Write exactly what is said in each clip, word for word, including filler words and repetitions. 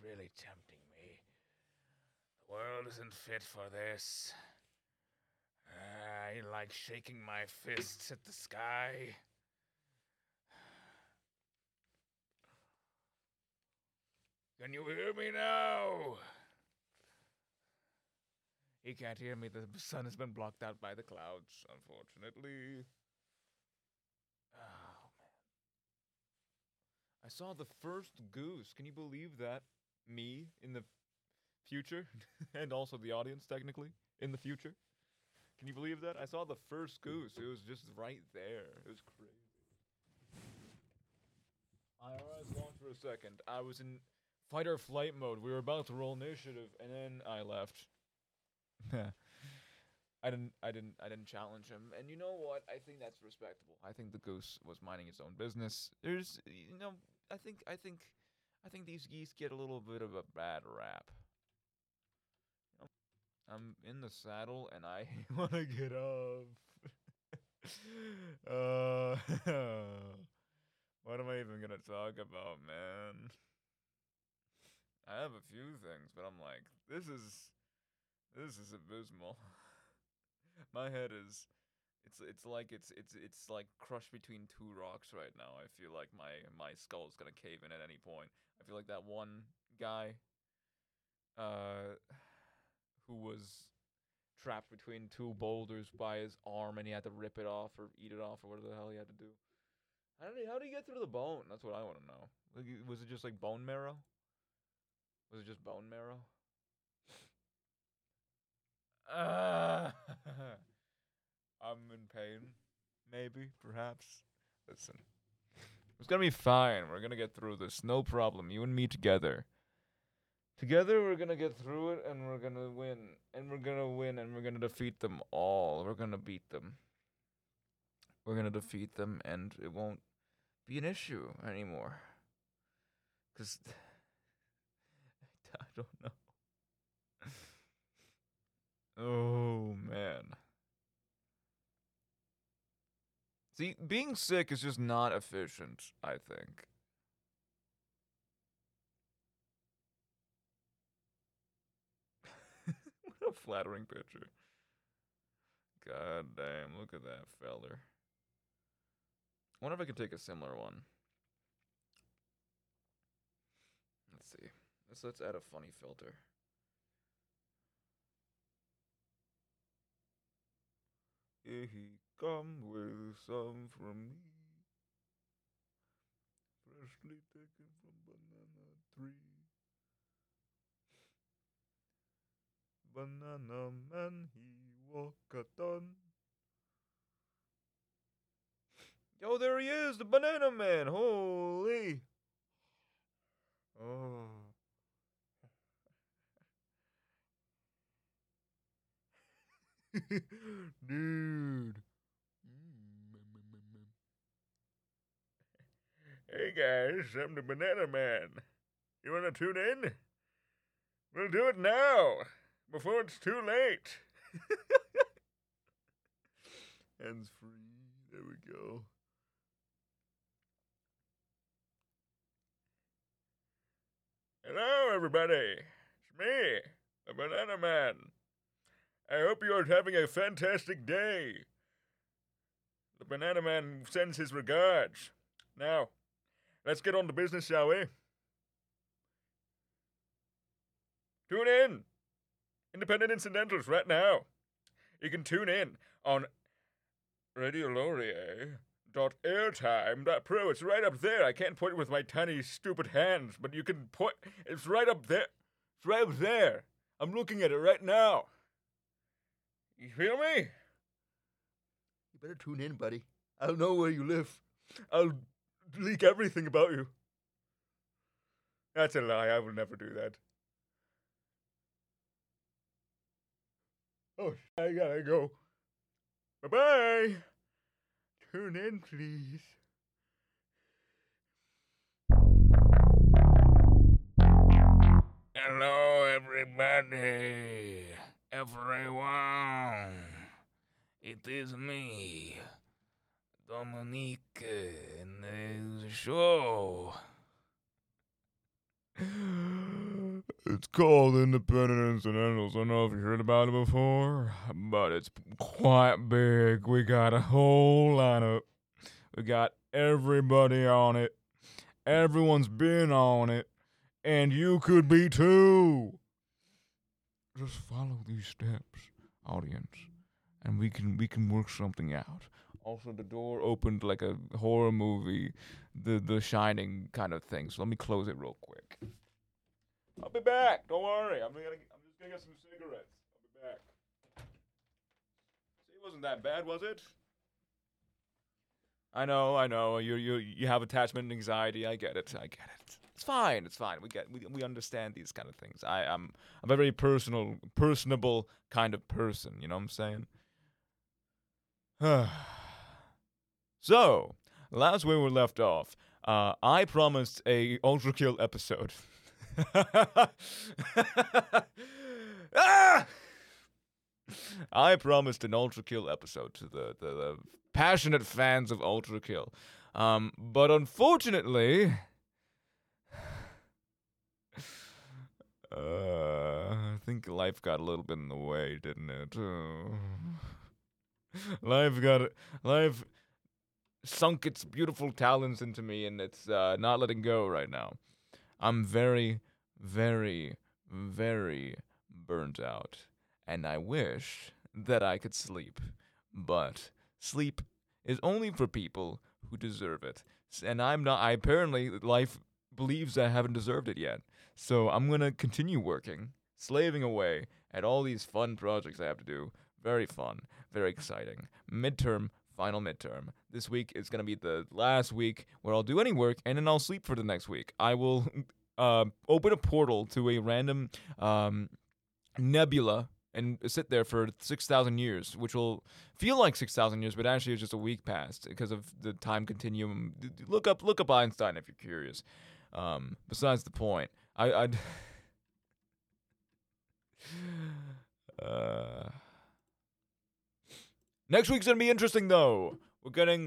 really tempting me. The world isn't fit for this. I like shaking my fists at the sky. Can you hear me now? He can't hear me. The sun has been blocked out by the clouds, unfortunately. Oh, man. I saw the first goose. Can you believe that? Me in the future, and also the audience, technically, in the future. Can you believe that? I saw the first goose. It was just right there. It was crazy. My eyes launched for a second. I was in fight or flight mode. We were about to roll initiative, and then I left. I didn't. I didn't. I didn't challenge him. And you know what? I think that's respectable. I think the goose was minding its own business. There's, you know, I think. I think. I think these geese get a little bit of a bad rap. I'm in the saddle and I want to get off. uh, what am I even gonna talk about, man? I have a few things, but I'm like, this is this is abysmal. My head is it's it's like it's it's it's like crushed between two rocks right now. I feel like my my skull is gonna cave in at any point. I feel like that one guy uh who was trapped between two boulders by his arm, and he had to rip it off or eat it off or whatever the hell he had to do. How did he, how did he get through the bone? That's what I want to know. Like, was it just like bone marrow? Was it just bone marrow? Uh, I'm in pain. Maybe, perhaps. Listen, it's gonna be fine. We're gonna get through this. No problem. You and me together. Together, we're gonna get through it, and we're gonna win, and we're gonna win, and we're gonna defeat them all. We're gonna beat them. We're gonna defeat them, and it won't be an issue anymore. Cause I don't know. Oh man. See, being sick is just not efficient, I think. What a flattering picture. God damn, look at that feller. I wonder if I could take a similar one. Let's see. Let's let's add a funny filter. Here he come with some from me. Freshly taken from banana tree. Banana man, he walk-a-thon. Yo, there he is, the banana man. Holy. Oh. Dude. Hey guys, I'm the Banana Man. You wanna tune in? We'll do it now, before it's too late. Hands free. There we go. Hello, everybody. It's me, the Banana Man. I hope you are having a fantastic day. The Banana Man sends his regards. Now, let's get on to business, shall we? Tune in. Independent Incidentals right now. You can tune in on Radio Laurier dot airtime dot pro. It's right up there. I can't point it with my tiny, stupid hands, but you can point. It's right up there. It's right up there. I'm looking at it right now. You feel me? You better tune in, buddy. I'll know where you live. I'll leak everything about you. That's a lie. I will never do that. Oh, I gotta go. Bye-bye. Tune in, please. Hello, everybody. Everyone. It is me, Dominique, in the show. It's called Independent Incidentals. I don't know if you heard about it before, but it's quite big. We got a whole lineup. We got everybody on it. Everyone's been on it. And you could be too. Just follow these steps, audience, and we can we can work something out. Also, the door opened like a horror movie, the the Shining kind of thing. So let me close it real quick. I'll be back. Don't worry. I'm gonna. I'm just gonna get some cigarettes. I'll be back. See, it wasn't that bad, was it? I know. I know. You you you have attachment anxiety. I get it. I get it. It's fine. It's fine. We get. We we understand these kind of things. I am. I'm a very personal, personable kind of person. You know what I'm saying? So, last where we left off, uh, I promised a Ultra Kill episode. ah! I promised an Ultra Kill episode to the, the, the passionate fans of Ultra Kill. Um, but unfortunately, uh, I think life got a little bit in the way, didn't it? Oh. Life got life sunk its beautiful talons into me, and it's uh, not letting go right now. I'm very, very, very burnt out, and I wish that I could sleep. But sleep is only for people who deserve it, and I'm not. I apparently life believes I haven't deserved it yet, so I'm gonna continue working, slaving away at all these fun projects I have to do. Very fun, very exciting. Midterm, final midterm. This week is going to be the last week where I'll do any work, and then I'll sleep for the next week. I will uh, open a portal to a random um, nebula and sit there for six thousand years, which will feel like six thousand years, but actually it's just a week past because of the time continuum. Look up look up Einstein if you're curious. Um, besides the point, I... I'd uh... Next week's going to be interesting, though. We're getting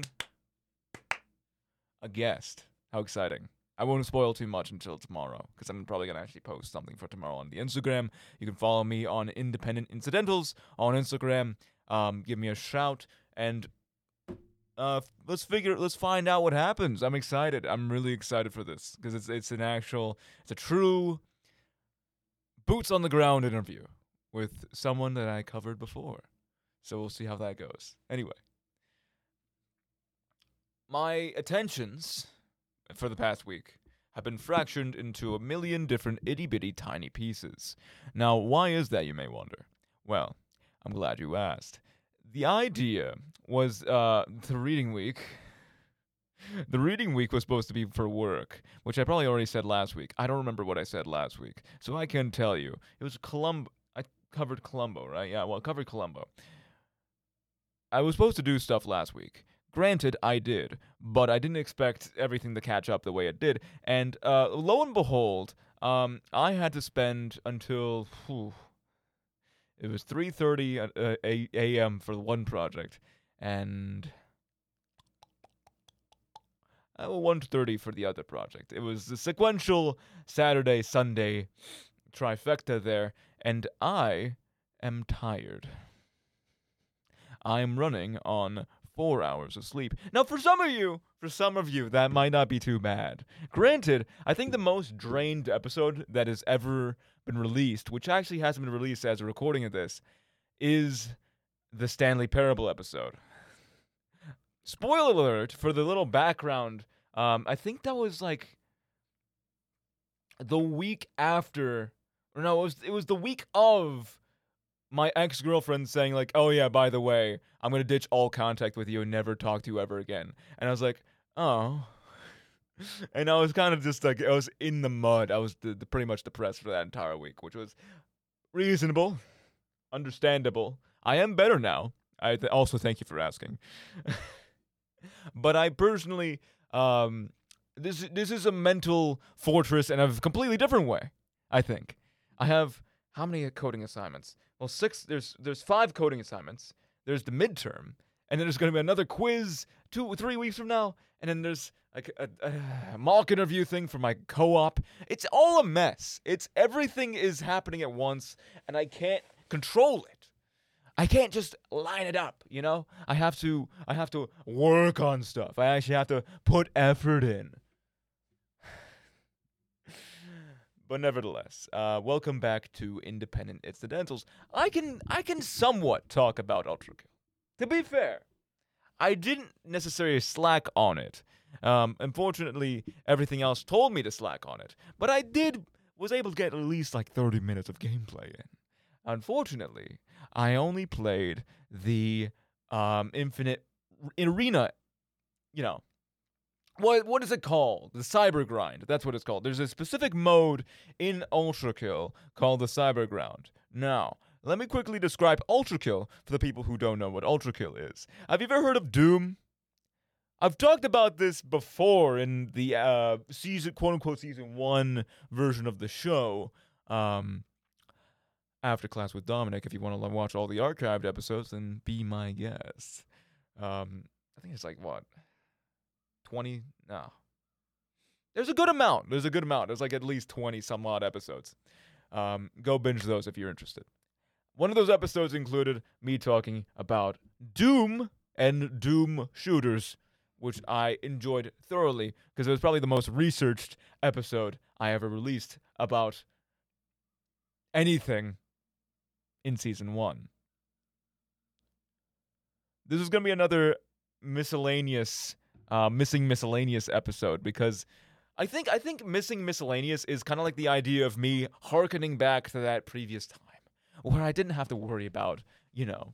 a guest. How exciting. I won't spoil too much until tomorrow, because I'm probably going to actually post something for tomorrow on the Instagram. You can follow me on Independent Incidentals on Instagram. Um, give me a shout, and uh, let's figure, let's find out what happens. I'm excited. I'm really excited for this, because it's it's an actual, it's a true boots on the ground interview with someone that I covered before. So we'll see how that goes. Anyway, my attentions for the past week have been fractured into a million different itty-bitty tiny pieces. Now, why is that, you may wonder? Well, I'm glad you asked. The idea was uh, the reading week. The reading week was supposed to be for work, which I probably already said last week. I don't remember what I said last week, so I can tell you. It was Columbo. I covered Columbo, right? Yeah, well, I covered Columbo. I was supposed to do stuff last week. Granted, I did, but I didn't expect everything to catch up the way it did. And uh, lo and behold, um, I had to spend until whew, it was three thirty a m for one project, and uh, one thirty for the other project. It was the sequential Saturday Sunday trifecta there, and I am tired. I am running on four hours of sleep. Now, for some of you, for some of you, that might not be too bad. Granted, I think the most drained episode that has ever been released, which actually hasn't been released as a recording of this, is the Stanley Parable episode. Spoiler alert for the little background. Um, I think that was like the week after, or no, it was it was the week of my ex-girlfriend saying, like, oh yeah, by the way, I'm going to ditch all contact with you and never talk to you ever again. And I was like, oh. And I was kind of just like, I was in the mud. I was the, the pretty much depressed for that entire week, which was reasonable, understandable. I am better now. I th- also thank you for asking. But I personally, um, this this is a mental fortress in a completely different way, I think. I have, how many coding assignments? Well, six. There's there's five coding assignments. There's the midterm, and then there's going to be another quiz two three weeks from now, and then there's like a, a, a mock interview thing for my co-op. It's all a mess. It's everything is happening at once, and I can't control it. I can't just line it up, you know? I have to I have to work on stuff. I actually have to put effort in. But nevertheless, uh, welcome back to Independent Incidentals. I can I can somewhat talk about Ultra Kill. To be fair, I didn't necessarily slack on it. Um, unfortunately, everything else told me to slack on it. But I did was able to get at least like thirty minutes of gameplay in. Unfortunately, I only played the um, Infinite Arena, you know, what what is it called? The Cyber Grind. That's what it's called. There's a specific mode in Ultra Kill called the Cyber Grind. Now, let me quickly describe Ultra Kill for the people who don't know what Ultra Kill is. Have you ever heard of Doom? I've talked about this before in the uh, season, quote unquote, season one version of the show. Um, after class with Dominic, if you want to watch all the archived episodes, then be my guest. Um, I think it's like what, twenty? No, there's a good amount. There's a good amount. There's like at least twenty some odd episodes. Um, go binge those if you're interested. One of those episodes included me talking about Doom and Doom shooters, which I enjoyed thoroughly because it was probably the most researched episode I ever released about anything in season one. This is going to be another miscellaneous, uh, missing miscellaneous episode because I think I think missing miscellaneous is kind of like the idea of me hearkening back to that previous time where I didn't have to worry about, you know,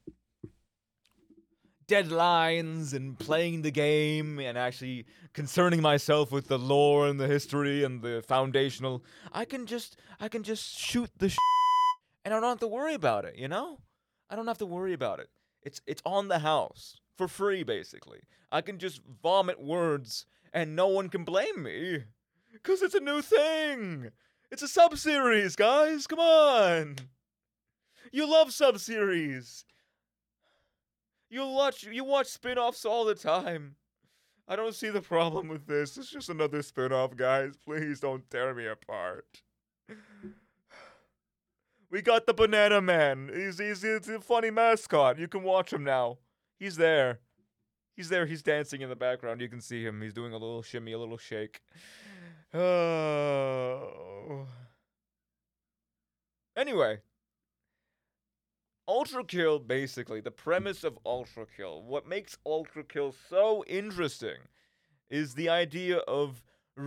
deadlines and playing the game and actually concerning myself with the lore and the history and the foundational. I can just I can just shoot the sh- and I don't have to worry about it, you know? I don't have to worry about it. It's it's on the house for free basically. I can just vomit words and no one can blame me cuz it's a new thing. It's a sub-series, guys. Come on. You love sub-series. You watch you watch spin-offs all the time. I don't see the problem with this. It's just another spin-off, guys. Please don't tear me apart. We got the Banana Man. He's, he's, he's a funny mascot. You can watch him now. He's there. He's there. He's dancing in the background. You can see him. He's doing a little shimmy, a little shake. Oh. Anyway. Ultra Kill, basically, the premise of Ultra Kill, what makes Ultra Kill so interesting is the idea of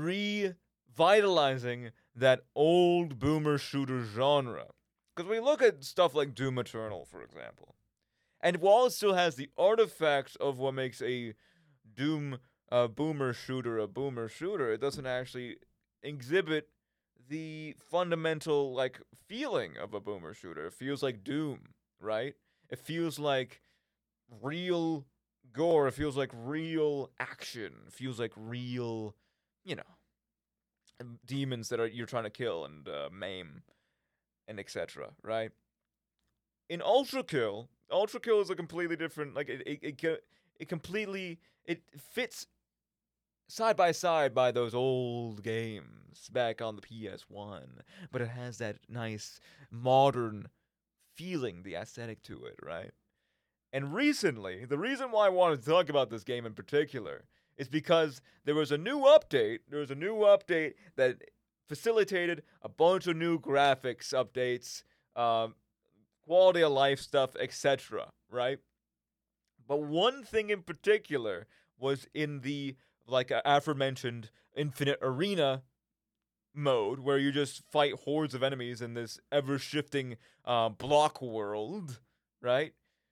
revitalizing that old boomer shooter genre. Because we look at stuff like Doom Eternal, for example, and while it still has the artifacts of what makes a Doom uh, boomer shooter a boomer shooter, it doesn't actually exhibit the fundamental, like, feeling of a boomer shooter. It feels like Doom. Right? It feels like real gore. It feels like real action. It feels like real, you know, demons that are you're trying to kill and uh, maim and et cetera. Right? In Ultra Kill, Ultra Kill is a completely different. Like it, it, it, it completely it fits side by side by those old games back on the P S one, but it has that nice modern feeling, the aesthetic to it, right? And recently, the reason why I wanted to talk about this game in particular is because there was a new update. There was a new update that facilitated a bunch of new graphics updates, um, quality of life stuff, et cetera, right? But one thing in particular was in the, like, uh, aforementioned Infinite Arena mode where you just fight hordes of enemies in this ever-shifting uh, block world, right?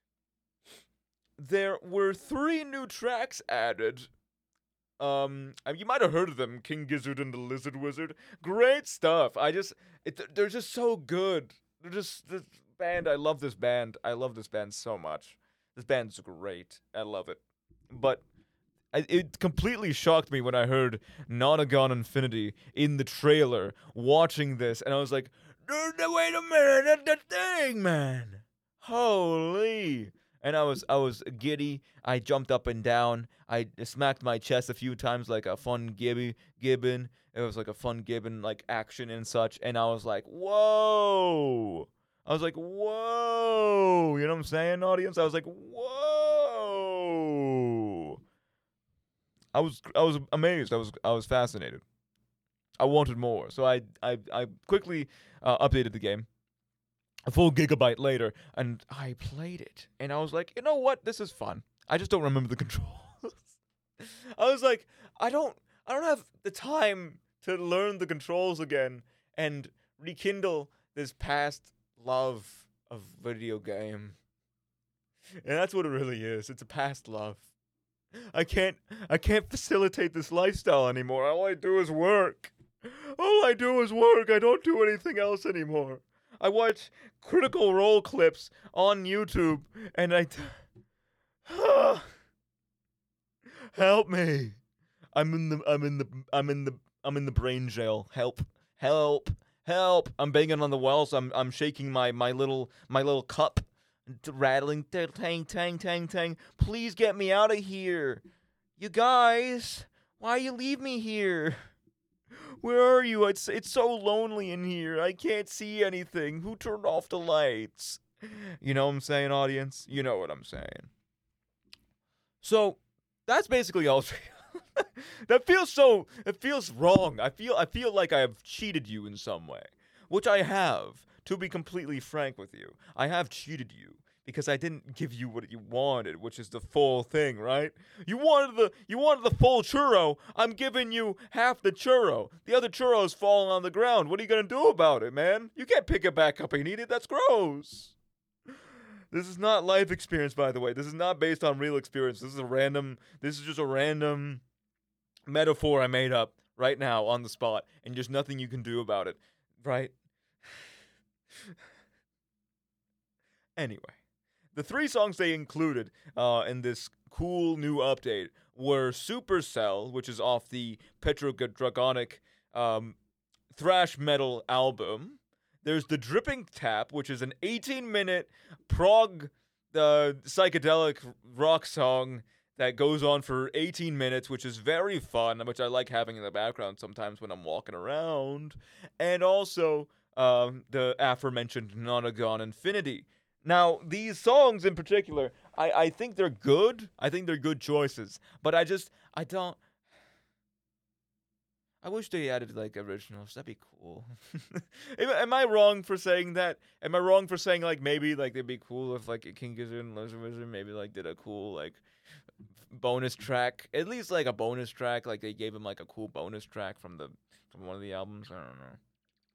There were three new tracks added. Um, you might have heard of them, King Gizzard and the Lizard Wizard. Great stuff. I just, it, they're just so good. They're just, this band, I love this band. I love this band so much. This band's great. I love it. But it completely shocked me when I heard Nonagon Infinity in the trailer watching this, and I was like, wait a minute, that's the thing, man. Holy. and I was I was giddy. I jumped up and down. I smacked my chest a few times like a fun gibby gibbon. It was like a fun gibbon like action and such. And I was like, whoa. I was like, whoa. You know what I'm saying, audience? I was like, whoa. I was I was amazed. I was I was fascinated. I wanted more, so I I I quickly uh, updated the game a full gigabyte later, and I played it, and I was like, you know what, this is fun. I just don't remember the controls. I was like, I don't I don't have the time to learn the controls again and rekindle this past love of video game. And that's what it really is. It's a past love. I can't I can't facilitate this lifestyle anymore. All I do is work. All I do is work. I don't do anything else anymore. I watch Critical Role clips on YouTube, and I t- help me. I'm in the I'm in the I'm in the I'm in the brain jail. Help. Help. Help. I'm banging on the walls. I'm I'm shaking my my little my little cup, rattling tang tang tang tang. Please get me out of here. You guys, why you leave me here? Where are you? It's it's so lonely in here. I can't see anything. Who turned off the lights? You know what I'm saying, audience? You know what I'm saying. So, that's basically all. That feels so it feels wrong. I feel I feel like I have cheated you in some way, which I have. To be completely frank with you, I have cheated you. Because I didn't give you what you wanted, which is the full thing, right? You wanted the you wanted the full churro. I'm giving you half the churro. The other churro's falling on the ground. What are you gonna do about it, man? You can't pick it back up and eat it. That's gross. This is not life experience, by the way. This is not based on real experience. This is a random. This is just a random metaphor I made up right now on the spot, and there's nothing you can do about it, right? Anyway. The three songs they included uh, in this cool new update were Supercell, which is off the Petrodragonic um, thrash metal album. There's the Dripping Tap, which is an eighteen-minute prog uh, psychedelic rock song that goes on for eighteen minutes, which is very fun, which I like having in the background sometimes when I'm walking around. And also um, the aforementioned Nonagon Infinity. Now, these songs in particular, I, I think they're good. I think they're good choices. But I just, I don't... I wish they added, like, originals. That'd be cool. am, am I wrong for saying that? Am I wrong for saying, like, maybe, like, it'd be cool if, like, King Gizzard and Lizard Wizard maybe, like, did a cool, like, bonus track? At least, like, a bonus track. Like, they gave him, like, a cool bonus track from the from one of the albums. I don't know.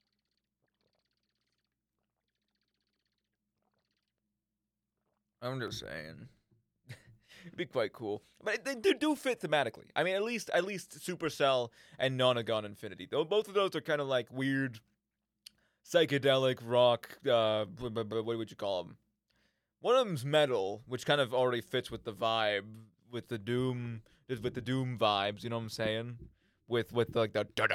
I'm just saying. It'd be quite cool. But they, they do fit thematically. I mean, at least at least Supercell and Nonagon Infinity. Though both of those are kind of like weird, psychedelic rock. Uh, what would you call them? One of them's metal, which kind of already fits with the vibe, with the doom, with the doom vibes. You know what I'm saying? With with like the, you know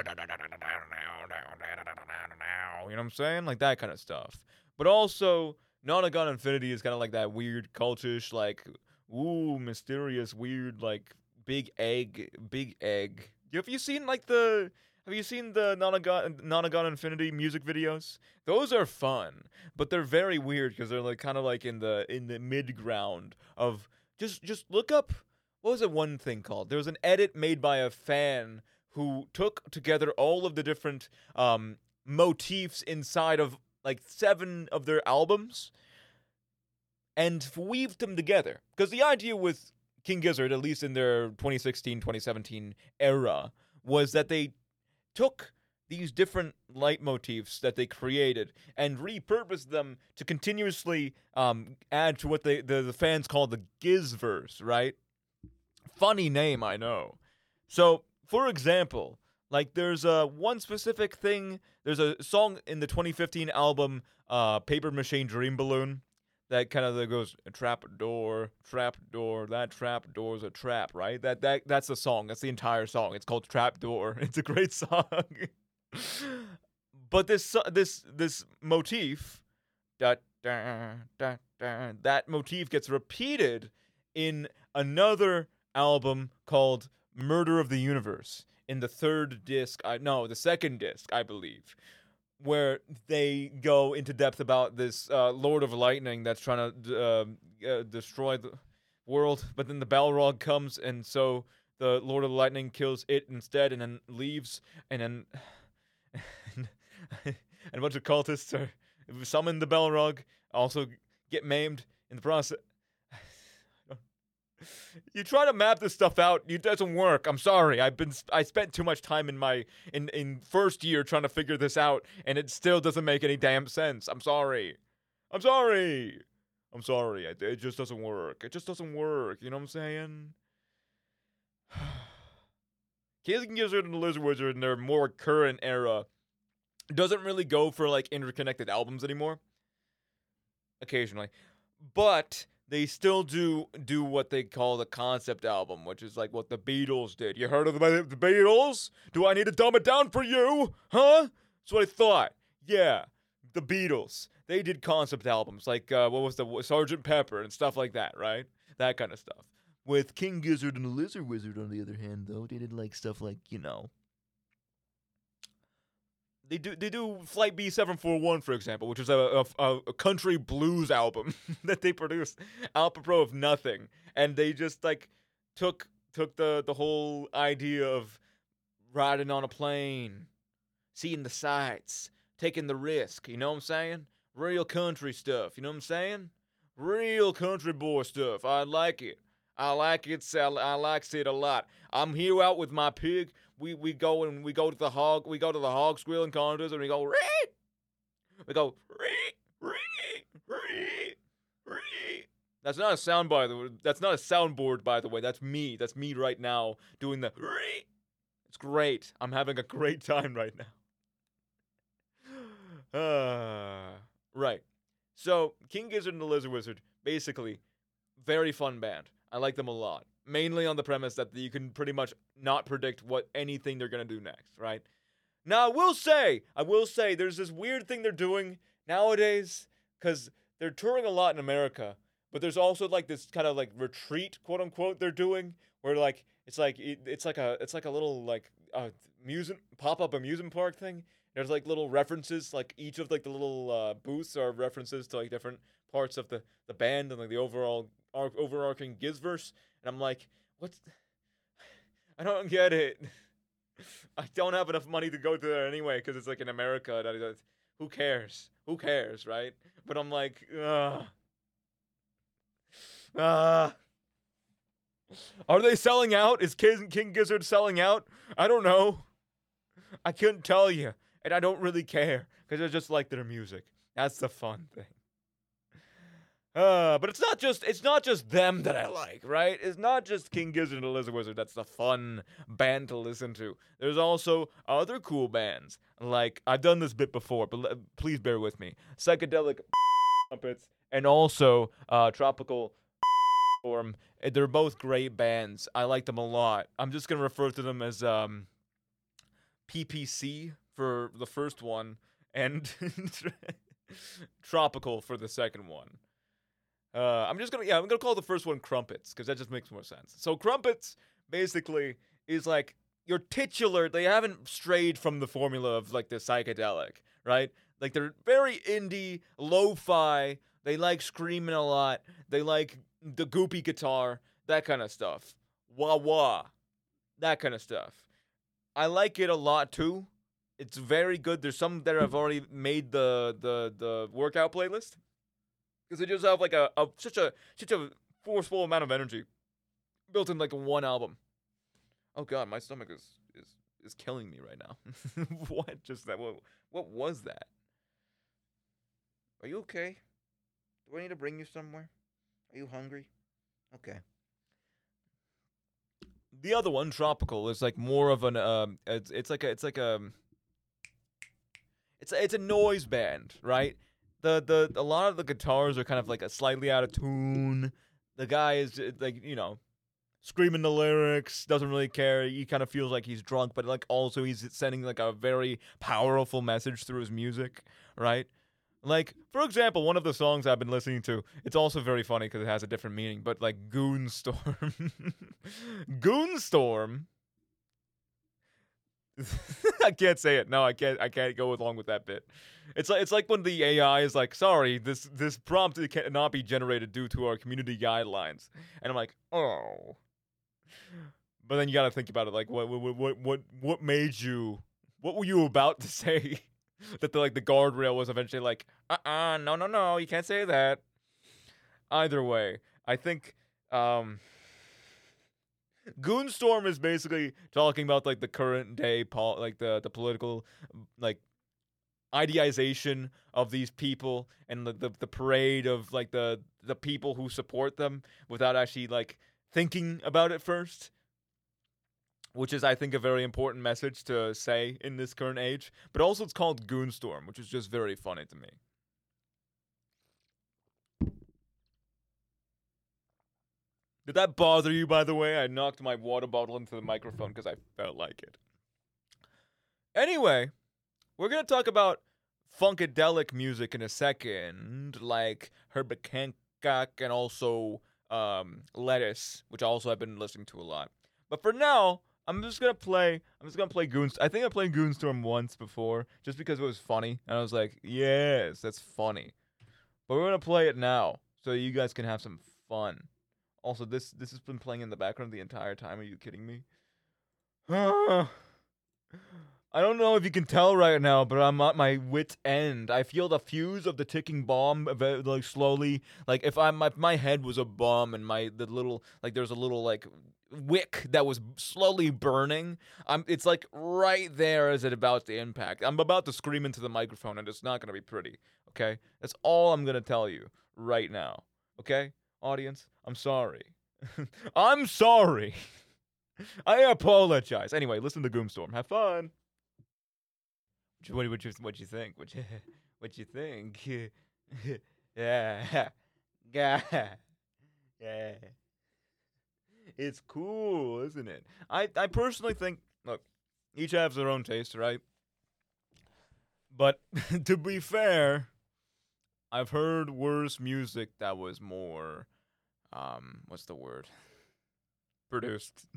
what I'm saying? Like that kind of stuff. But also, Nonagon Infinity is kind of like that weird, cultish, like, ooh, mysterious, weird, like, big egg, big egg. Have you seen, like, the, have you seen the Nonagon, Nonagon Infinity music videos? Those are fun, but they're very weird because they're, like, kind of, like, in the, in the mid-ground of, just, just look up, what was it one thing called? There was an edit made by a fan who took together all of the different, um, motifs inside of, like, seven of their albums and weaved them together. Because the idea with King Gizzard, at least in their twenty sixteen twenty seventeen era, was that they took these different leitmotifs that they created and repurposed them to continuously um, add to what they, the, the fans call the Gizverse, right? Funny name, I know. So, for example, like, there's uh, one specific thing. There's a song in the twenty fifteen album, uh, Paper Machine Dream Balloon, that kind of goes, trap door, trap door, that trap door's a trap, right? That that That's the song. That's the entire song. It's called Trap Door. It's a great song. But this this this motif, da da, da, da. That motif gets repeated in another album called Murder of the Universe in the third disc. I no, the second disc, I believe, where they go into depth about this uh, Lord of Lightning that's trying to uh, uh, destroy the world, but then the Balrog comes, and so the Lord of Lightning kills it instead, and then leaves, and then and a bunch of cultists are summon the Balrog, also get maimed in the process. You try to map this stuff out, it doesn't work. I'm sorry. I've been I spent too much time in my in in first year trying to figure this out, and it still doesn't make any damn sense. I'm sorry. I'm sorry. I'm sorry. It, it just doesn't work. It just doesn't work. You know what I'm saying? King Gizzard and the Lizard Wizard in their more current era doesn't really go for like interconnected albums anymore. Occasionally, but they still do do what they call the concept album, which is like what the Beatles did. You heard of the, the Beatles? Do I need to dumb it down for you? Huh? That's what I thought. Yeah, the Beatles. They did concept albums like, uh, what was the, Sergeant Pepper and stuff like that, right? That kind of stuff. With King Gizzard and the Lizard Wizard, on the other hand, though, they did like stuff like, you know, They do they do Flight B seven forty-one, for example, which is a, a, a country blues album that they produced apropos of nothing, and they just like took took the the whole idea of riding on a plane, seeing the sights, taking the risk. You know what I'm saying? Real country stuff. You know what I'm saying? Real country boy stuff. I like it. I like it. I like it a lot. I'm here out with my pig. We we go and we go to the hog. We go to the hog squealing contest, and we go. Ree! We go. Ree, ree, ree, ree. That's not a sound by the way. That's not a soundboard, by the way. That's me. That's me right now doing the. Ree. It's great. I'm having a great time right now. Uh, right. So King Gizzard and the Lizard Wizard, basically, very fun band. I like them a lot. Mainly on the premise that you can pretty much not predict what anything they're going to do next, right? Now, I will say, I will say, there's this weird thing they're doing nowadays, because they're touring a lot in America, but there's also like this kind of like retreat, quote unquote, they're doing, where like, it's like, it, it's like a, it's like a little like, uh, amusement, pop-up amusement park thing. There's like little references, like each of like the little uh, booths are references to like different parts of the, the band and like the overall, ar- overarching Gizverse. And I'm like, what's... I don't get it. I don't have enough money to go to there anyway, because it's like in America. That is, who cares? Who cares, right? But I'm like, ugh. Uh, are they selling out? Is King, King Gizzard selling out? I don't know. I couldn't tell you. And I don't really care, because I just like their music. That's the fun thing. Uh, but it's not just it's not just them that I like, right? It's not just King Gizzard and the Lizard Wizard that's the fun band to listen to. There's also other cool bands. Like, I've done this bit before, but l- please bear with me. Psychedelic Trumpets and also uh, Tropical Form. They're both great bands. I like them a lot. I'm just going to refer to them as um, P P C for the first one and Tropical for the second one. Uh, I'm just gonna, yeah, I'm gonna call the first one Crumpets, because that just makes more sense. So Crumpets, basically, is like your titular, they haven't strayed from the formula of, like, the psychedelic, right? Like, they're very indie, lo-fi, they like screaming a lot, they like the goopy guitar, that kind of stuff. Wah-wah, that kind of stuff. I like it a lot, too. It's very good. There's some that have already made the, the, the workout playlist. Because they just have like a, a such a such a forceful amount of energy built in like one album. Oh god, my stomach is is, is killing me right now. What just that? What what was that? Are you okay? Do I need to bring you somewhere? Are you hungry? Okay. The other one, Tropical, is like more of an um. It's it's like a it's like a. It's a, it's a noise band, right? The, the a lot of the guitars are kind of like a slightly out of tune. The guy is like, you know, screaming the lyrics, doesn't really care. He kind of feels like he's drunk, but like also he's sending like a very powerful message through his music, right? Like, for example, one of the songs I've been listening to, it's also very funny because it has a different meaning, but like Goonstorm. Goonstorm. I can't say it. No, I can't I can't go along with that bit. It's like it's like when the A I is like, sorry, this this prompt cannot be generated due to our community guidelines. And I'm like, oh. But then you gotta think about it, like what what what what what made you what were you about to say? That the like the guardrail was eventually like, uh-uh, no, no, no, you can't say that. Either way, I think um Goonstorm is basically talking about like the current day pol- like the the political like idealization of these people and the, the the parade of like the the people who support them without actually like thinking about it first, which is, I think, a very important message to say in this current age. But also it's called Goonstorm, which is just very funny to me. Did that bother you, by the way? I knocked my water bottle into the microphone because I felt like it. Anyway, we're going to talk about funkadelic music in a second, like Herbie Hancock and also um, Lettuce, which also I've been listening to a lot. But for now, I'm just gonna play. I'm just gonna play Goonstorm. I think I played Goonstorm once before, just because it was funny, and I was like, "Yes, that's funny." But we're gonna play it now, so you guys can have some fun. Also, this this has been playing in the background the entire time. Are you kidding me? I don't know if you can tell right now, but I'm at my wit's end. I feel the fuse of the ticking bomb, like slowly. Like if I my my head was a bomb and my the little like there's a little like wick that was slowly burning. I'm it's like right there as it about to impact. I'm about to scream into the microphone, and it's not gonna be pretty. Okay, that's all I'm gonna tell you right now. Okay, audience, I'm sorry. I'm sorry. I apologize. Anyway, listen to Goonstorm. Have fun. What what you what you think? What you what you think? Yeah, yeah, yeah. It's cool, isn't it? I I personally think. Look, each has their own taste, right? But to be fair, I've heard worse music that was more. Um, what's the word? Produced.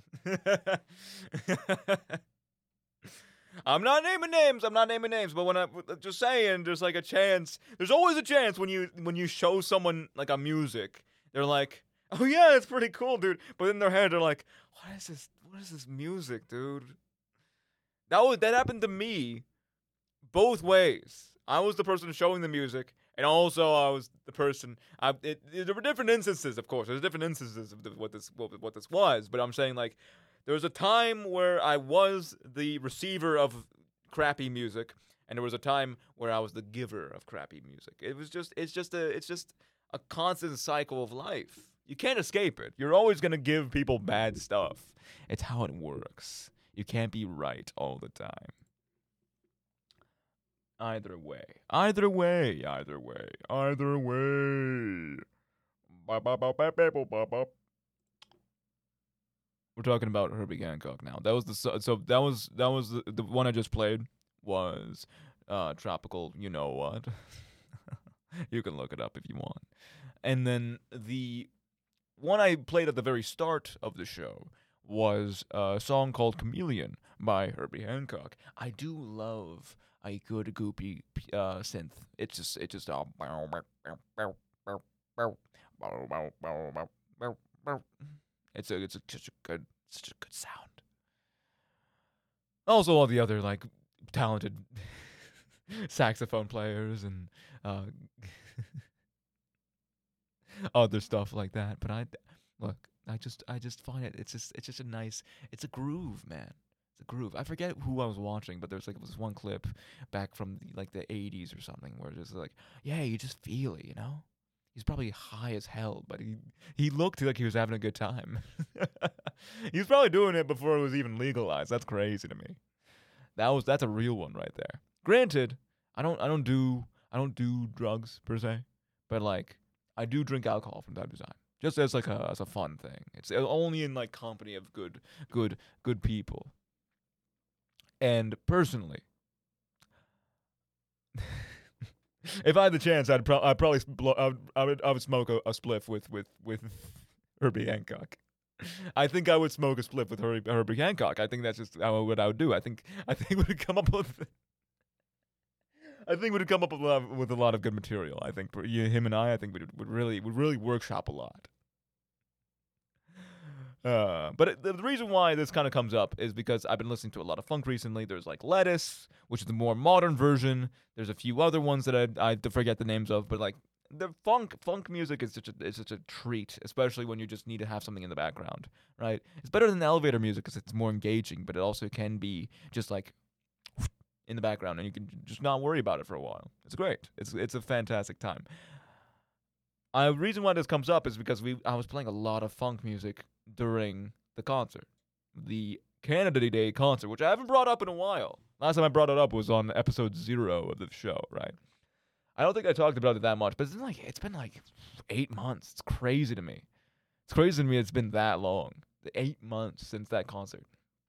I'm not naming names. I'm not naming names, but when I'm just saying, there's like a chance. There's always a chance when you when you show someone like a music, they're like, "Oh yeah, it's pretty cool, dude." But in their head, they're like, "What is this? What is this music, dude?" That was that happened to me both ways. I was the person showing the music, and also I was the person. I, it, it, there were different instances, of course. There's different instances of the, what this what, what this was, but I'm saying like there was a time where I was the receiver of crappy music, and there was a time where I was the giver of crappy music. It was just it's just a it's just a constant cycle of life. You can't escape it. You're always gonna give people bad stuff. It's how it works. You can't be right all the time. Either way. Either way. Either way. Either way. We're talking about Herbie Hancock now. That was the so, so that was that was the, the one I just played was uh Tropical, you know what. You can look it up if you want. And then the one I played at the very start of the show was a song called Chameleon by Herbie Hancock. I do love a good goopy uh, synth. It's just it's just all it's a it's a, such a good such a good sound. Also, all the other like talented saxophone players and uh, other stuff like that. But I look, I just I just find it. It's just it's just a nice. It's a groove, man. It's a groove. I forget who I was watching, but there's like this one clip back from the, like the eighties or something where it's just like, yeah, you just feel it, you know. He's probably high as hell, but he he looked like he was having a good time. He was probably doing it before it was even legalized. That's crazy to me. That was that's a real one right there. Granted, I don't I don't do I don't do drugs per se, but like I do drink alcohol from time to time, just as like a as a fun thing. It's only in like company of good good good people. And personally, If I had the chance, I'd, pro- I'd probably blow, I, would, I would I would smoke a, a spliff with with with Herbie Hancock. I think I would smoke a spliff with Herbie, Herbie Hancock. I think that's just how, what I would do. I think I think we would come up with. I think we'd come up with a lot of, with a lot of good material. I think for you, him and I, I think we would really would really workshop a lot. Uh, but it, the reason why this kind of comes up is because I've been listening to a lot of funk recently. There's like Lettuce, which is the more modern version. There's a few other ones that I I forget the names of, but like the funk funk music is such a is such a treat, especially when you just need to have something in the background, right? It's better than elevator music because it's more engaging, but it also can be just like in the background, and you can just not worry about it for a while. It's great. It's it's a fantastic time. Uh, the reason why this comes up is because we I was playing a lot of funk music during the concert, the Canada Day concert, which I haven't brought up in a while. Last time I brought it up was on episode zero of the show, right? I don't think I talked about it that much, but it's been like it's been like eight months. It's crazy to me. It's crazy to me it's been that long. Eight months since that concert.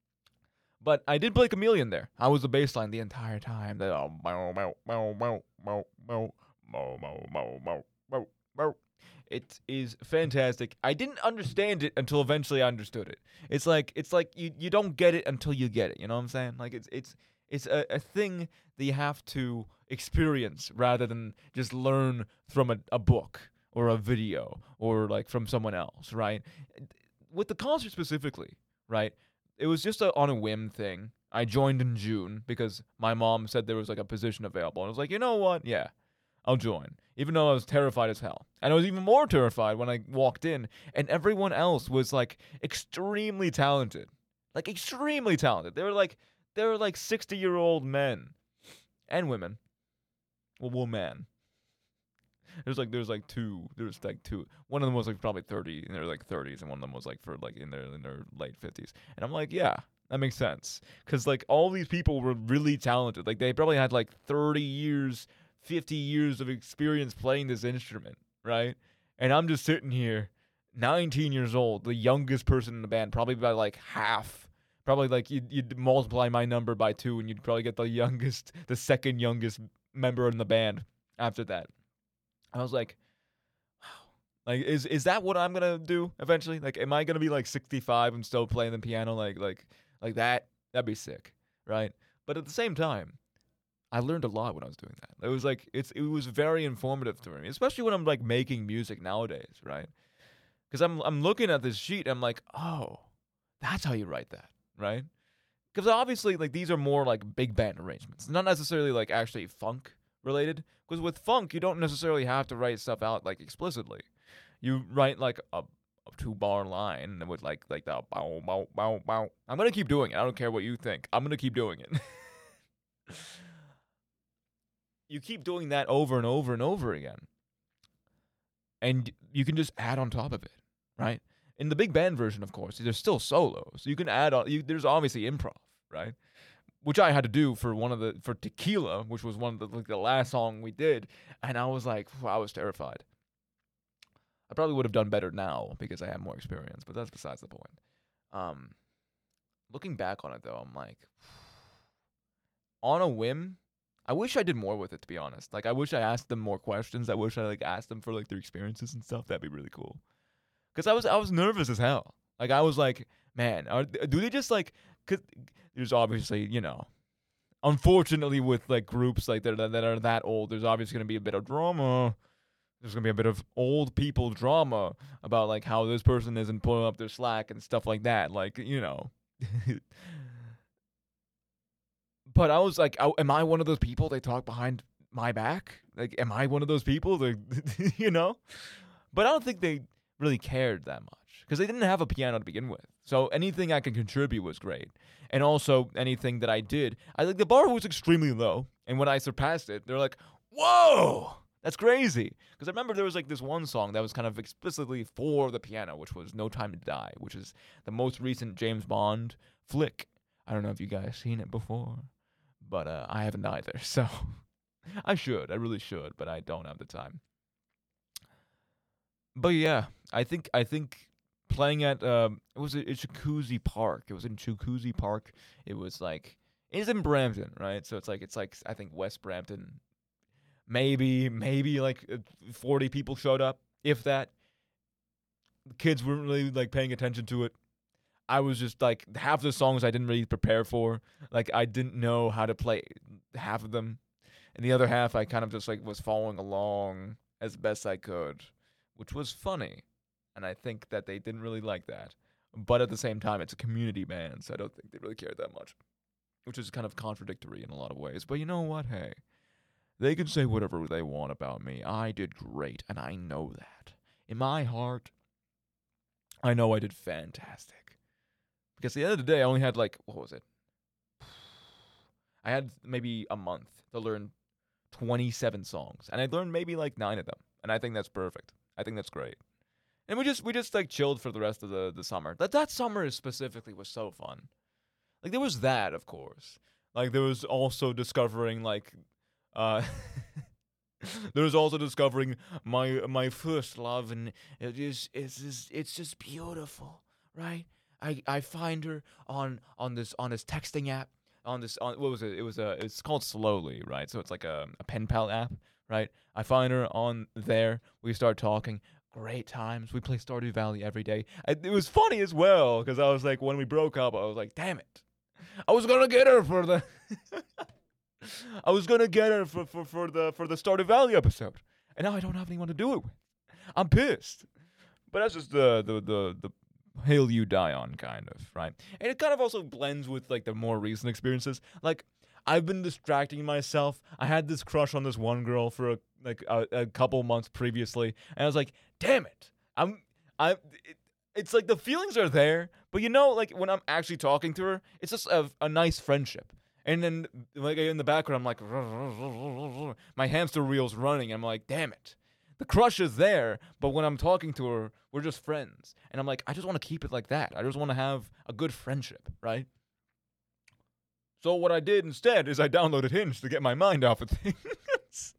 But I did play Chameleon there. I was the bass line the entire time. The, oh, bow, bow, bow, bow, bow, bow, bow, bow, bow, bow, bow, bow. It is fantastic. I didn't understand it until eventually I understood it. It's like it's like you, you don't get it until you get it. You know what I'm saying? Like it's it's it's a, a thing that you have to experience rather than just learn from a, a book or a video or like from someone else, right? With the concert specifically, right? It was just a, on a whim thing. I joined in June because my mom said there was like a position available. And I was like, you know what? Yeah, I'll join. Even though I was terrified as hell. And I was even more terrified when I walked in and everyone else was like extremely talented. Like extremely talented. They were like they were like sixty-year-old men and women. Well, woman. There's like there's like two. There's like two. One of them was like probably thirty in their like thirties, and one of them was like for like in their in their late fifties. And I'm like, yeah, that makes sense, because like all these people were really talented. Like they probably had like thirty years, fifty years of experience playing this instrument, right? And I'm just sitting here, nineteen years old, the youngest person in the band, probably by like half. Probably like you'd, you'd multiply my number by two, and you'd probably get the youngest, the second youngest member in the band after that. I was like, wow. Like, is is that what I'm gonna do eventually? Like, am I gonna be like sixty-five and still playing the piano like like like that? That'd be sick, right? But at the same time, I learned a lot when I was doing that. It was like it's it was very informative to me, especially when I'm like making music nowadays, right? Because I'm I'm looking at this sheet, and I'm like, oh, that's how you write that, right? Because obviously, like these are more like big band arrangements, not necessarily like actually funk related. Because with funk, you don't necessarily have to write stuff out like explicitly. You write like a, a two bar line with like like the bow bow bow bow. I'm gonna keep doing it. I don't care what you think. I'm gonna keep doing it. You keep doing that over and over and over again, and you can just add on top of it, right? In the big band version, of course, there's still solos. You can add on. You, there's obviously improv, right? Which I had to do for one of the for Tequila, which was one of the like the last song we did, and I was like, I was terrified. I probably would have done better now because I have more experience, but that's besides the point. Um, looking back on it though, I'm like, on a whim, I wish I did more with it. To be honest, like I wish I asked them more questions. I wish I like asked them for like their experiences and stuff. That'd be really cool. Because I was I was nervous as hell. Like I was like, man, are, do they just like? Cause there's obviously, you know, unfortunately with like groups like that that are that old, there's obviously gonna be a bit of drama. There's gonna be a bit of old people drama about like how this person isn't pulling up their slack and stuff like that. Like, you know. But I was like, oh, am I one of those people they talk behind my back? Like, am I one of those people that, you know? But I don't think they really cared that much because they didn't have a piano to begin with. So anything I could contribute was great. And also anything that I did, I like the bar was extremely low. And when I surpassed it, they're like, whoa, that's crazy. Because I remember there was like this one song that was kind of explicitly for the piano, which was No Time to Die, which is the most recent James Bond flick. I don't know if you guys seen it before, but uh, I haven't either. So I should, I really should, but I don't have the time. But yeah, I think, I think, playing at um, it was at Jacuzzi Park. It was in Jacuzzi Park. It was like it's in Brampton, right? So it's like it's like I think West Brampton, Maybe, maybe like uh, forty people showed up, if that. The kids weren't really like paying attention to it. I was just like half the songs I didn't really prepare for. Like I didn't know how to play half of them, and the other half I kind of just like was following along as best I could, which was funny. And I think that they didn't really like that. But at the same time, it's a community band, so I don't think they really cared that much, which is kind of contradictory in a lot of ways. But you know what? Hey, they can say whatever they want about me. I did great, and I know that. In my heart, I know I did fantastic. Because at the end of the day, I only had like, what was it? I had maybe a month to learn twenty-seven songs, and I learned maybe like nine of them, and I think that's perfect. I think that's great. And we just we just like chilled for the rest of the, the summer. That that summer specifically was so fun. Like there was that, of course. Like there was also discovering like uh there was also discovering my my first love, and it is it's just, it's just beautiful, right? I, I find her on on this on this texting app, on this on what was it? It was a it's called Slowly, right? So it's like a, a pen pal app, right? I find her on there. We start talking. Great times. We play Stardew Valley every day. I, it was funny as well because I was like, when we broke up, I was like, damn it, I was gonna get her for the, I was gonna get her for, for, for the for the Stardew Valley episode, and now I don't have anyone to do it with. I'm pissed. But that's just the the the the hill you die on, kind of, right? And it kind of also blends with like the more recent experiences. Like I've been distracting myself. I had this crush on this one girl for a, like a, a couple months previously, and I was like, damn it, I'm I. It, it's like the feelings are there, but you know, like when I'm actually talking to her, it's just a, a nice friendship. And then like in the background, I'm like, my hamster wheel's running. And I'm like, damn it. The crush is there, but when I'm talking to her, we're just friends. And I'm like, I just want to keep it like that. I just want to have a good friendship, right? So what I did instead is I downloaded Hinge to get my mind off of things.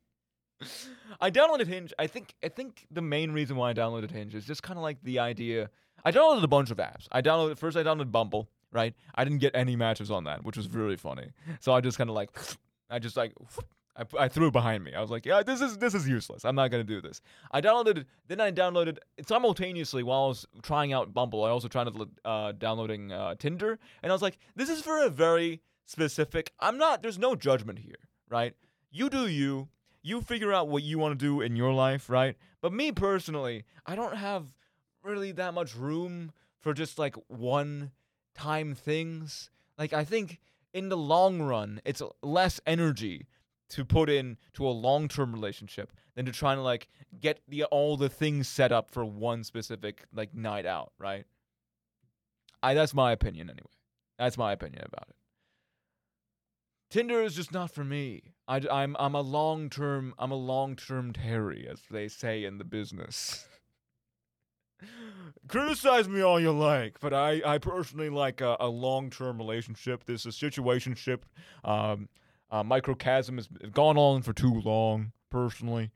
I downloaded Hinge. I think I think the main reason why I downloaded Hinge is just kind of like the idea. I downloaded a bunch of apps. I downloaded first. I downloaded Bumble. Right? I didn't get any matches on that, which was really funny. So I just kind of like, I just like. I, I threw it behind me. I was like, yeah, this is this is useless. I'm not going to do this. I downloaded, then I downloaded, simultaneously while I was trying out Bumble, I also tried to, uh, downloading uh, Tinder. And I was like, this is for a very specific, I'm not, there's no judgment here, right? You do you. You figure out what you want to do in your life, right? But me personally, I don't have really that much room for just like one time things. Like, I think in the long run, it's less energy to put in to a long-term relationship than to try to like get the all the things set up for one specific like night out, right? I that's my opinion anyway. That's my opinion about it. Tinder is just not for me. I, I'm I'm a long-term I'm a long-term Terry, as they say in the business. Criticize me all you like, but I, I personally like a, a long-term relationship. This is a situationship. Um, Uh, Microcosm has gone on for too long, personally.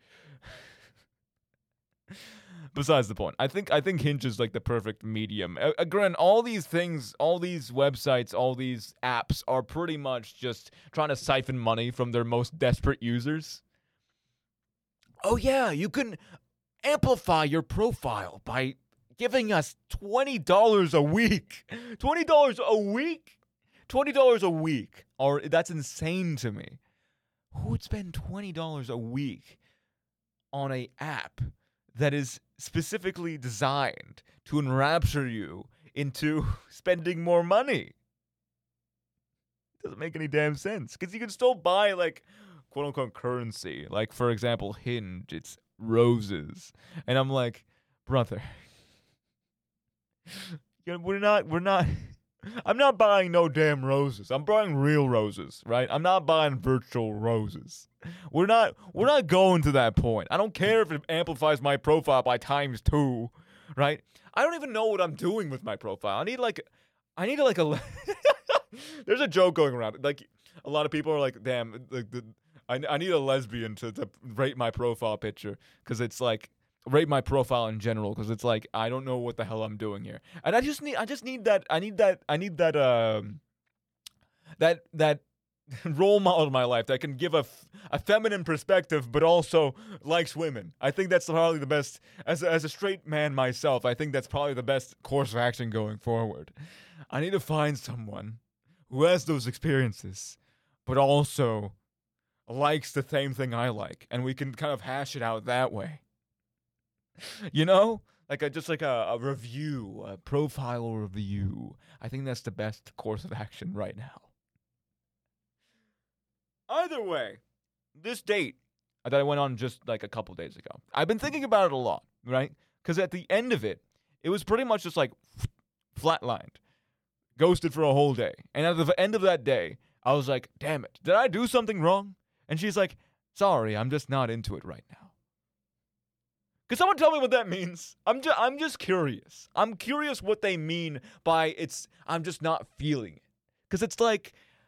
Besides the point, I think I think Hinge is like the perfect medium. Uh, again, all these things, all these websites, all these apps are pretty much just trying to siphon money from their most desperate users. Oh yeah, you can amplify your profile by giving us twenty dollars a week. twenty dollars a week? twenty dollars a week, or that's insane to me. Who would spend twenty dollars a week on a app that is specifically designed to enrapture you into spending more money? It doesn't make any damn sense, because you can still buy, like, quote-unquote currency. Like, for example, Hinge, it's roses. And I'm like, brother, you know, we're not, we're not... I'm not buying no damn roses. I'm buying real roses, right? I'm not buying virtual roses. We're not we're not going to that point. I don't care if it amplifies my profile by times two, right? I don't even know what I'm doing with my profile. I need like I need like a There's a joke going around. Like a lot of people are like, "Damn, like the I I need a lesbian to to rate my profile picture, cuz it's like rate my profile in general, because it's like I don't know what the hell I'm doing here, and I just need I just need that I need that I need that um that that role model in my life that can give a, f- a feminine perspective, but also likes women. I think that's probably the best. As a, as a straight man myself, I think that's probably the best course of action going forward. I need to find someone who has those experiences, but also likes the same thing I like, and we can kind of hash it out that way. You know? Like a, just like a, a review, a profile review. I think that's the best course of action right now. Either way, this date that I went on just like a couple days ago, I've been thinking about it a lot, right? Because at the end of it, it was pretty much just like flatlined, ghosted for a whole day. And at the end of that day, I was like, damn it, did I do something wrong? And she's like, sorry, I'm just not into it right now. Could someone tell me what that means? I'm just, I'm just curious. I'm curious what they mean by it's, I'm just not feeling it. Because it's like,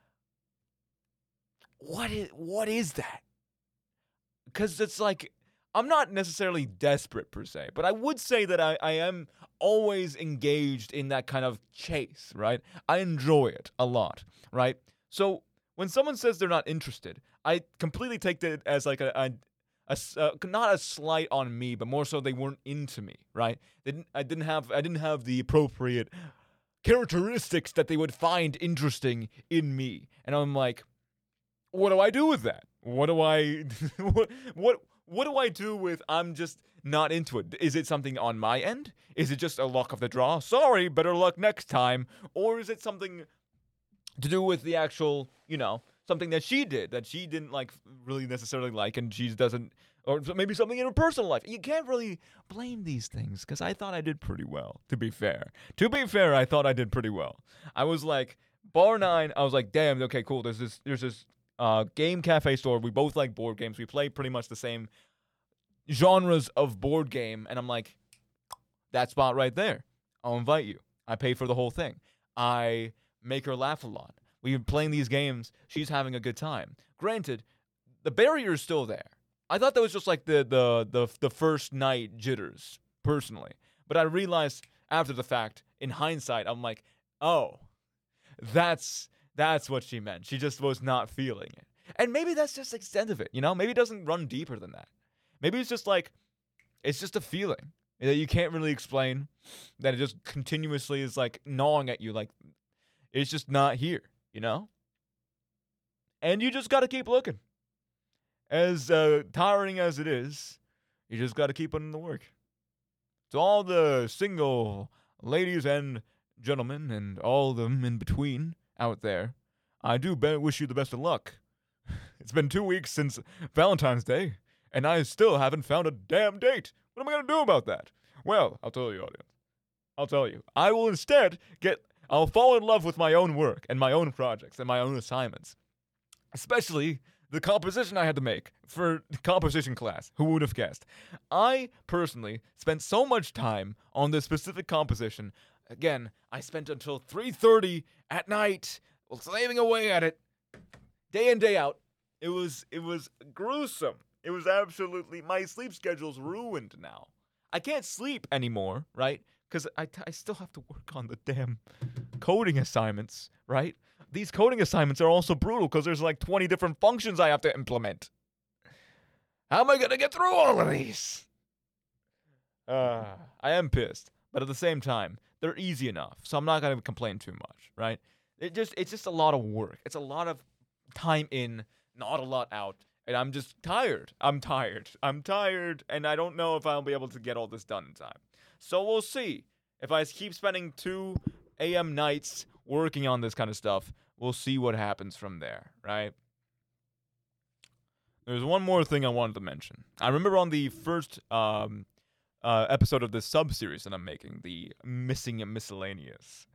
what is, what is that? Because it's like, I'm not necessarily desperate per se, but I would say that I, I am always engaged in that kind of chase, right? I enjoy it a lot, right? So when someone says they're not interested, I completely take that as like a, a, a uh, not a slight on me, but more so they weren't into me, right? They didn't, I didn't have I didn't have the appropriate characteristics that they would find interesting in me, and I'm like, what do I do with that? What do I what what what do I do with I'm just not into it? Is it something on my end? Is it just a luck of the draw? Sorry, better luck next time. Or is it something to do with the actual, you know, something that she did that she didn't like really necessarily like, and she doesn't, or maybe something in her personal life. You can't really blame these things because I thought I did pretty well, to be fair. To be fair, I thought I did pretty well. I was like, bar nine, I was like, damn, okay, cool. There's this, there's this uh, game cafe store. We both like board games. We play pretty much the same genres of board game. And I'm like, that spot right there. I'll invite you. I pay for the whole thing. I make her laugh a lot. We've been playing these games. She's having a good time. Granted, the barrier is still there. I thought that was just like the the the the first night jitters, personally. But I realized after the fact, in hindsight, I'm like, oh, that's that's what she meant. She just was not feeling it. And maybe that's just the extent of it, you know? Maybe it doesn't run deeper than that. Maybe it's just like, it's just a feeling that you can't really explain, that it just continuously is like gnawing at you, like it's just not here, you know? And you just got to keep looking. As uh, tiring as it is, you just got to keep putting in the work. To all the single ladies and gentlemen and all of them in between out there, I do be- wish you the best of luck. It's been two weeks since Valentine's Day, and I still haven't found a damn date. What am I going to do about that? Well, I'll tell you, audience. I'll tell you. I will instead get... I'll fall in love with my own work and my own projects and my own assignments. Especially the composition I had to make for composition class. Who would have guessed? I personally spent so much time on this specific composition. Again, I spent until three thirty at night slaving away at it, day in, day out. It was it was gruesome. It was absolutely... My sleep schedule's ruined now. I can't sleep anymore, right? Because I, I still have to work on the damn coding assignments, right? These coding assignments are also brutal because there's like twenty different functions I have to implement. How am I going to get through all of these? Uh, I am pissed, but at the same time, they're easy enough, so I'm not going to complain too much, right? It just It's just a lot of work. It's a lot of time in, not a lot out, and I'm just tired. I'm tired. I'm tired, and I don't know if I'll be able to get all this done in time. So we'll see. If I keep spending two a.m. nights working on this kind of stuff, we'll see what happens from there, right? There's one more thing I wanted to mention. I remember on the first um, uh, episode of this sub-series that I'm making, the Missing Miscellaneous,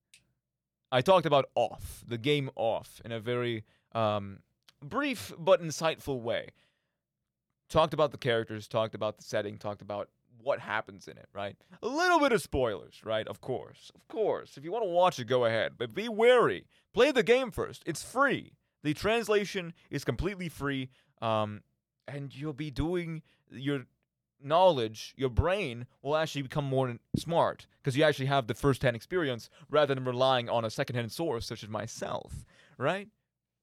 I talked about Off, the game Off, in a very um, brief but insightful way. Talked about the characters, talked about the setting, talked about what happens in it, right? A little bit of spoilers, right? Of course. Of course. If you want to watch it, go ahead. But be wary. Play the game first. It's free. The translation is completely free. Um, and you'll be doing your knowledge, your brain will actually become more smart because you actually have the first-hand experience rather than relying on a second-hand source such as myself, right?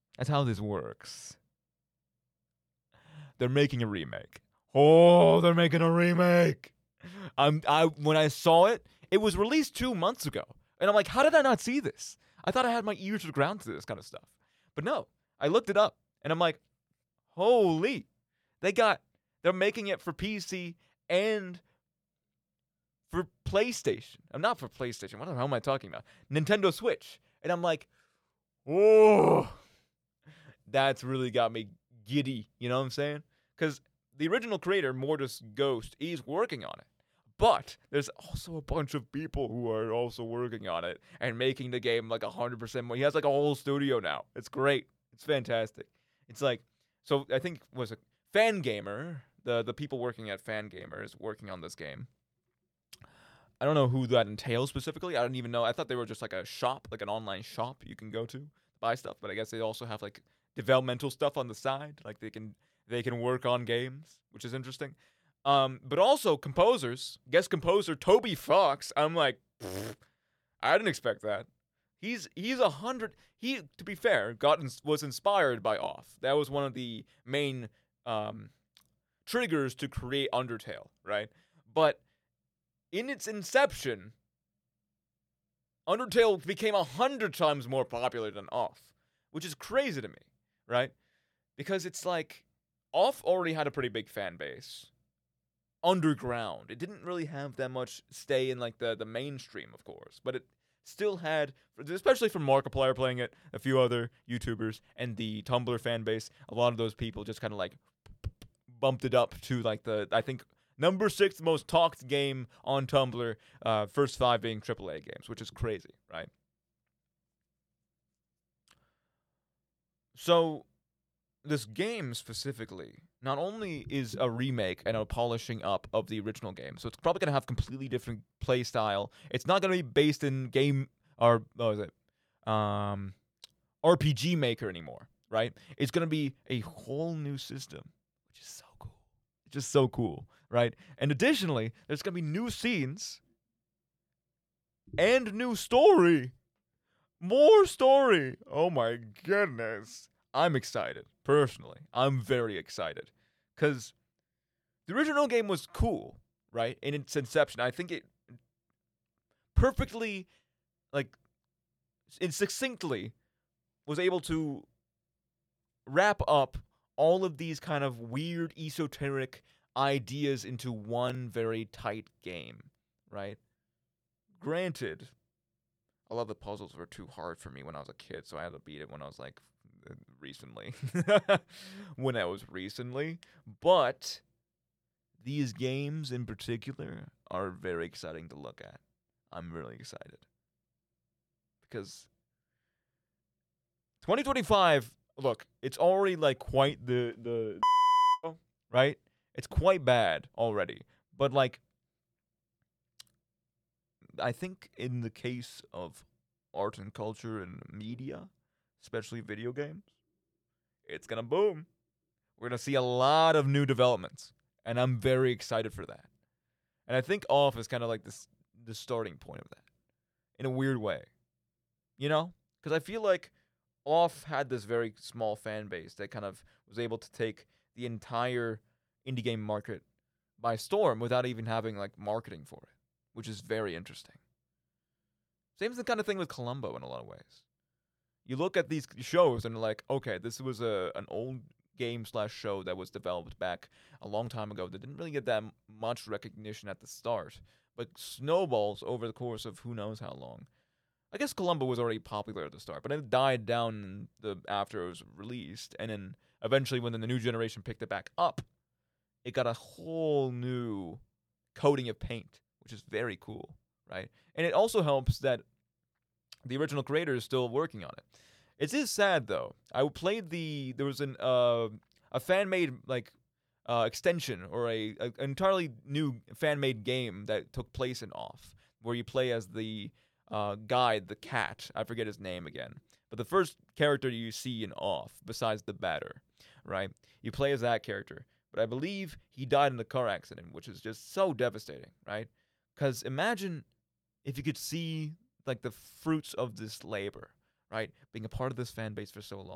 That's how this works. They're making a remake. Oh, they're making a remake. I'm I when I saw it, it was released two months ago, and I'm like, how did I not see this? I thought I had my ears to the ground to this kind of stuff, but no. I looked it up, and I'm like, holy, they got they're making it for P C and for PlayStation. I'm not for PlayStation. What the hell am I talking about? Nintendo Switch, and I'm like, oh, that's really got me giddy. You know what I'm saying? Because the original creator, Mortis Ghost, is working on it. But there's also a bunch of people who are also working on it and making the game like one hundred percent more. He has like a whole studio now. It's great. It's fantastic. It's like, so I think it was a Fangamer, the, the people working at Fangamer is working on this game. I don't know who that entails specifically. I don't even know. I thought they were just like a shop, like an online shop you can go to buy stuff. But I guess they also have like developmental stuff on the side. Like they can they can work on games, which is interesting. Um, but also composers. Guest composer Toby Fox. I'm like, I didn't expect that. He's he's a hundred. He, to be fair, got ins- was inspired by Off. That was one of the main um, triggers to create Undertale, right? But in its inception, Undertale became a hundred times more popular than Off, which is crazy to me, right? Because it's like Off already had a pretty big fan base. Underground. It didn't really have that much stay in like the, the mainstream, of course, but it still had, especially for Markiplier playing it, a few other YouTubers, and the Tumblr fan base, a lot of those people just kind of like bumped it up to like the, I think, number six most talked game on Tumblr, uh, first five being triple A games, which is crazy, right? So, this game specifically not only is a remake and a polishing up of the original game, so it's probably going to have completely different play style. It's not going to be based in game or what was it, um, R P G Maker anymore, right? It's going to be a whole new system, which is so cool. It's just so cool, right? And additionally, there's going to be new scenes and new story. More story. Oh my goodness. I'm excited. Personally, I'm very excited. Because the original game was cool, right? In its inception. I think it perfectly, like, it succinctly was able to wrap up all of these kind of weird, esoteric ideas into one very tight game, right? Granted, a lot of the puzzles were too hard for me when I was a kid, so I had to beat it when I was like recently. when I was recently. But these games in particular are very exciting to look at. I'm really excited. Because twenty twenty-five, look, it's already like quite the the right? It's quite bad already. But like I think in the case of art and culture and media, especially video games, it's going to boom. We're going to see a lot of new developments, and I'm very excited for that. And I think Off is kind of like this the starting point of that in a weird way. You know? Because I feel like Off had this very small fan base that kind of was able to take the entire indie game market by storm without even having like marketing for it, which is very interesting. Same as the kind of thing with Columbo in a lot of ways. You look at these shows and like, okay, this was a an old game slash show that was developed back a long time ago that didn't really get that much recognition at the start, but snowballs over the course of who knows how long. I guess Columbo was already popular at the start, but it died down the after it was released, and then eventually when the new generation picked it back up, it got a whole new coating of paint, which is very cool, right? And it also helps that the original creator is still working on it. It is sad though. I played the there was an uh, a fan made like uh, extension or a, a an entirely new fan made game that took place in Off, where you play as the uh, guide, the cat. I forget his name again, but the first character you see in Off, besides the batter, right? You play as that character, but I believe he died in a car accident, which is just so devastating, right? Because imagine if you could see like the fruits of this labor, right? Being a part of this fan base for so long,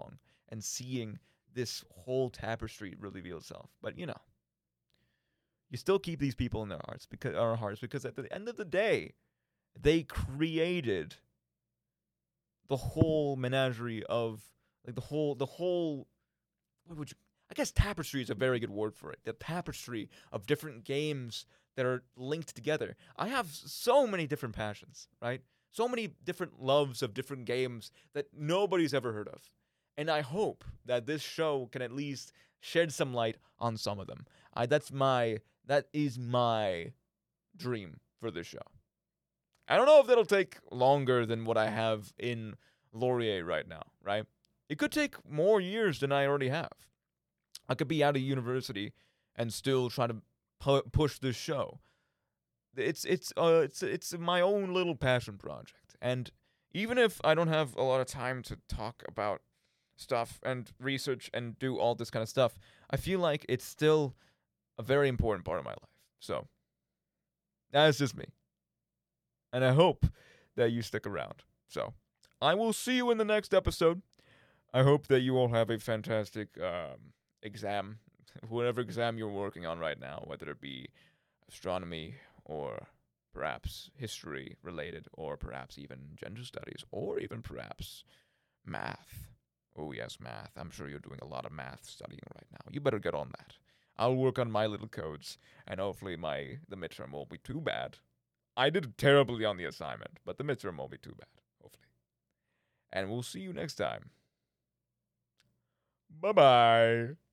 and seeing this whole tapestry reveal itself. But you know, you still keep these people in their hearts because our hearts because at the end of the day, they created the whole menagerie of like the whole the whole what would you I guess tapestry is a very good word for it. The tapestry of different games that are linked together. I have so many different passions, right? So many different loves of different games that nobody's ever heard of. And I hope that this show can at least shed some light on some of them. I that's my that is my dream for this show. I don't know if that'll take longer than what I have in Laurier right now, right? It could take more years than I already have. I could be out of university and still try to pu- push this show. It's it's uh it's it's my own little passion project. And even if I don't have a lot of time to talk about stuff and research and do all this kind of stuff, I feel like it's still a very important part of my life. So that's just me. And I hope that you stick around. So I will see you in the next episode. I hope that you all have a fantastic um, exam, whatever exam you're working on right now, whether it be astronomy or perhaps history related, or perhaps even gender studies, or even perhaps math. Oh, yes, math. I'm sure you're doing a lot of math studying right now. You better get on that. I'll work on my little codes, and hopefully my the midterm won't be too bad. I did terribly on the assignment, but the midterm won't be too bad, hopefully. And we'll see you next time. Bye-bye.